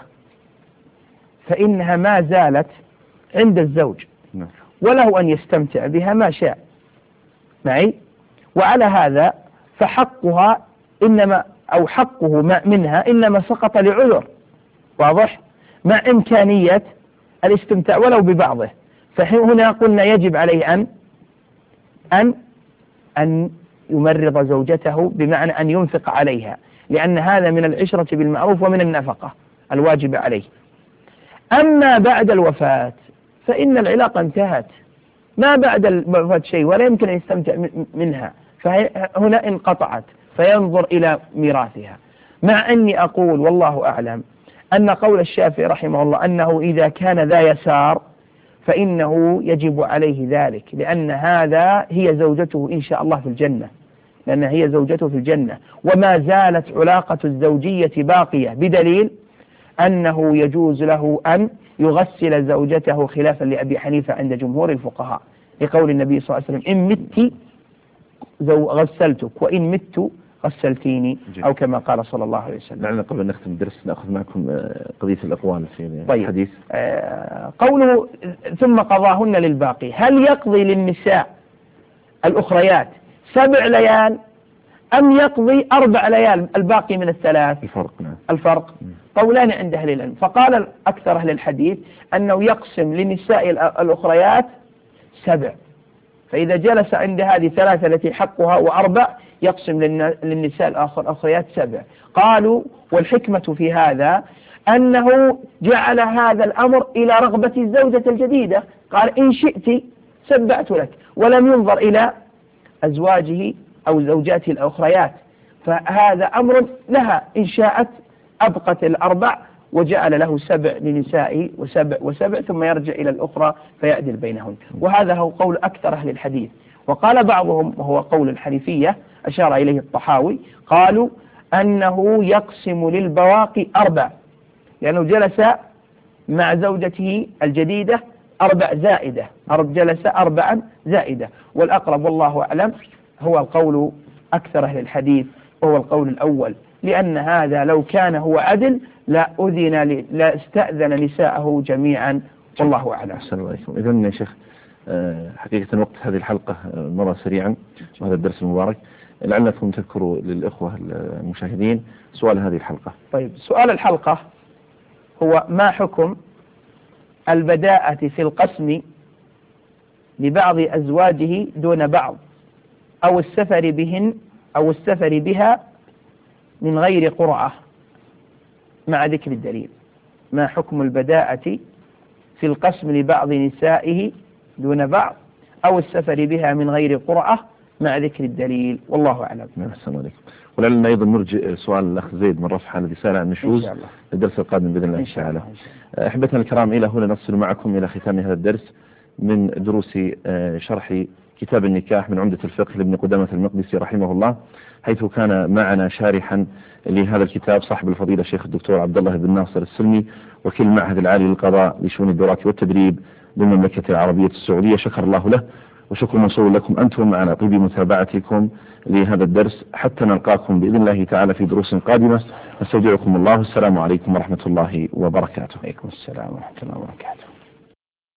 فإنها ما زالت عند الزوج نعم. وله أن يستمتع بها ما شاء معي، وعلى هذا فحقها إنما أو حقه ما منها إنما سقط لعذر واضح، مع إمكانية الاستمتاع ولو ببعضه. فهنا قلنا يجب عليه أن أن أن يمرض زوجته، بمعنى أن ينفق عليها، لأن هذا من العشرة بالمعروف ومن النفقة الواجبة عليه. أما بعد الوفاة فإن العلاقة انتهت، ما بعد الوفاة شيء ولا يمكن أن يستمتع منها، فهنا انقطعت، فينظر إلى ميراثها. مع أني أقول والله أعلم أن قول الشافعي رحمه الله أنه إذا كان ذا يسار فإنه يجب عليه ذلك، لأن هذا هي زوجته إن شاء الله في الجنة، لأن هي زوجته في الجنة، وما زالت علاقة الزوجية باقية، بدليل أنه يجوز له أن يغسل زوجته خلافا لأبي حنيفة عند جمهور الفقهاء، لقول النبي صلى الله عليه وسلم إن مت غسلتك وإن مت غسلتيني، أو كما قال صلى الله عليه وسلم. لعلنا قبل أن نختم الدرس نأخذ معكم قضية الأقوال في طيب. الحديث. آه قوله ثم قضاهن للباقي، هل يقضي للنساء الأخريات سبع ليال أم يقضي أربع ليال الباقي من الثلاث؟ الفرق نعم. الفرق قولان عند أهل العلم، فقال أكثر أهل الحديث أنه يقسم لنساء الأخريات سبع، فإذا جلس عند هذه ثلاثة التي حقها وأربع يقسم للنساء الأخريات سبع. قالوا والحكمة في هذا أنه جعل هذا الأمر إلى رغبة الزوجة الجديدة، قال إن شئت سبعت لك، ولم ينظر إلى أزواجه أو زوجاته الأخريات، فهذا أمر لها إن شاءت أبقت الأربع وجعل له سبع لنسائه وسبع وسبع ثم يرجع إلى الأخرى فيعدل بينهن. وهذا هو قول أكثر أهل الحديث. وقال بعضهم وهو قول الحنيفية أشار إليه الطحاوي، قالوا أنه يقسم للبواقي أربع، لأنه جلس مع زوجته الجديدة أربع زائدة، جلس أربعا زائدة، والأقرب والله أعلم هو القول أكثر أهل الحديث وهو القول الأول، لأن هذا لو كان هو عدل لا أذن لا استأذن نساءه جميعا والله أعلم. أحسن الله عليكم. إذن يا شيخ حقيقة وقت هذه الحلقة مر سريعا وهذا الدرس المبارك، لعلكم تذكروا للإخوة المشاهدين سؤال هذه الحلقة. طيب سؤال الحلقة هو ما حكم البداءة في القسم لبعض أزواجه دون بعض، أو السفر بهن أو السفر بها من غير قرعة مع ذكر الدليل. ما حكم البداءة في القسم لبعض نسائه دون بعض أو السفر بها من غير قرعة مع ذكر الدليل والله أعلم. السلام عليكم. ولعلنا أيضا نرجع سؤال الأخ زيد من رفح الذي سأل عن النشوز الدرس القادم بإذن الله تعالى. أحبتنا الكرام، إلى هنا نصل معكم إلى ختام هذا الدرس من دروس شرح كتاب النكاح من عمدة الفقه لابن قدامة المقدسي رحمه الله، حيث كان معنا شارحا لهذا الكتاب صاحب الفضيلة الشيخ الدكتور عبد الله بن ناصر السلمي، وكيل المعهد العالي للقضاء لشؤون الدورات والتدريب بالمملكة العربية السعودية، شكر الله له وشكر موصول لكم أنتم على طيب متابعتكم لهذا الدرس، حتى نلقاكم بإذن الله تعالى في دروس قادمة. نستودعكم الله، السلام عليكم ورحمة الله وبركاته. عليكم السلام ورحمة الله وبركاته.